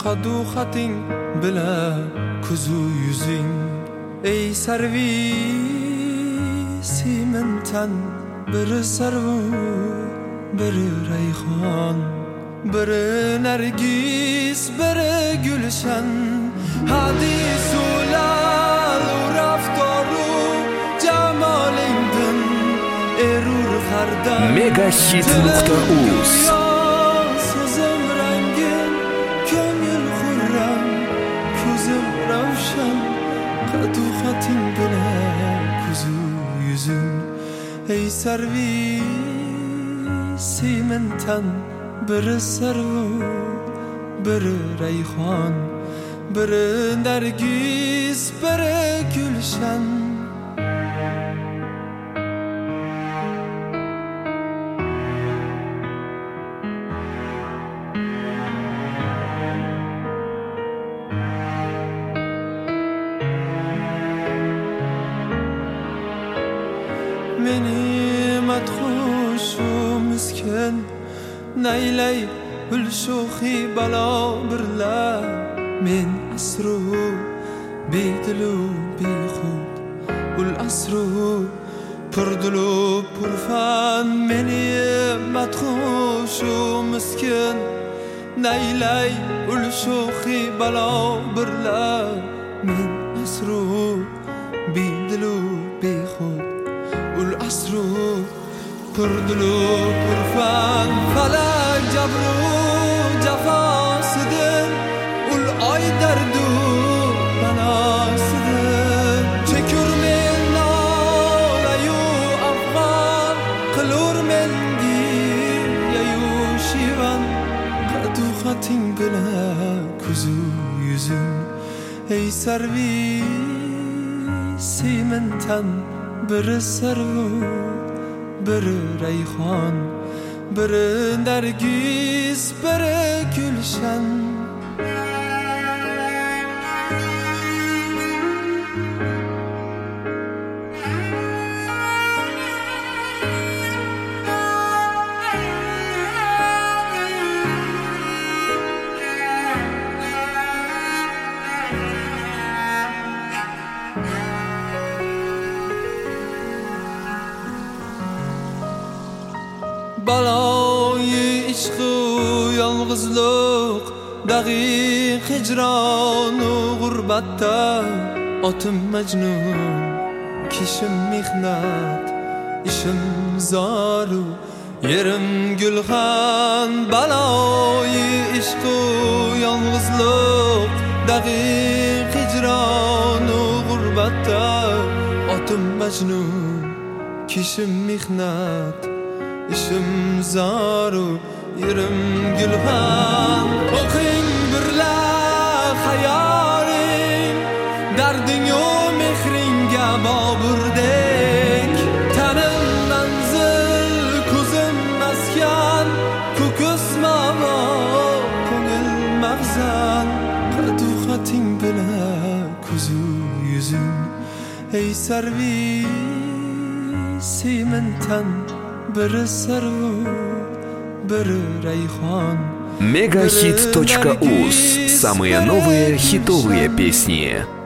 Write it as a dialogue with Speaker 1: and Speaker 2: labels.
Speaker 1: qadu xating bilan ko'zu yuzing ey sarvisi mintan biri sarvu biri rayhon biri nargis biri gulshan hadis ulal raftoru jamolingdin erur hardan
Speaker 2: Megahit.uz
Speaker 1: sozim rangin ko'ngil xurram ko'zim ravshan qadu xating bilan ko'zu yuzing ey sarvisi mintan biri sarvu biri rayhon biri nargis biri gulshan meni madxushu miskin naylay ulshuhi balo birla men asru bedilu bexud ul asru purdulu purfan meni madxushu miskin naylay ulshuhi balo birla men asru bedilu bexud ul asru purdulu purfan falak jabru jafosidir ul oy dardu banosidir chekur men nolayu afg'on qilur mengi yayu shivan qadu xating bilan ko'zu yuzing ey sarvisi mintan biri sarvu biri rayhon biri nargis biri gulshan baloyi ishqu yolg'izlik daqiq hijronu g'urbatda otim majnun kishim mehnat ishim zoru yerim gulxan baloyi ishqu yolg'izlik daqiq hijronu g'urbatda otim majnun kishim mehnat ishim zoru yerim gulxan o'qing birla xayoling dardingu mehringga boburdek tanim manzil ko'zim maskan ko'kis mavo ko'ngil mag'zan qadu xating bilan ko'zu yuzing ey sarvisi mintan biri sarvu biri rayhon
Speaker 2: Megahit.uz. Самые новые хитовые песни.